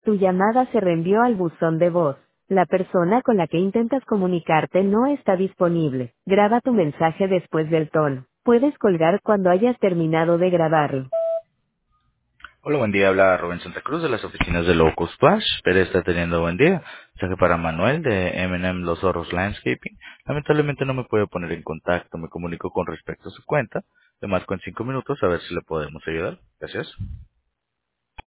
Tu llamada se reenvió al buzón de voz. La persona con la que intentas comunicarte no está disponible. Graba tu mensaje después del tono. Puedes colgar cuando hayas terminado de grabarlo. Hola, buen día. Habla Rubén Santa Cruz de las oficinas de Locust Flash. Espero está teniendo buen día. Mensaje para Manuel de M&M Los Zorros Landscaping. Lamentablemente no me puede poner en contacto. Me comunico con respecto a su cuenta. Le marco en 5 minutos a ver si le podemos ayudar. Gracias.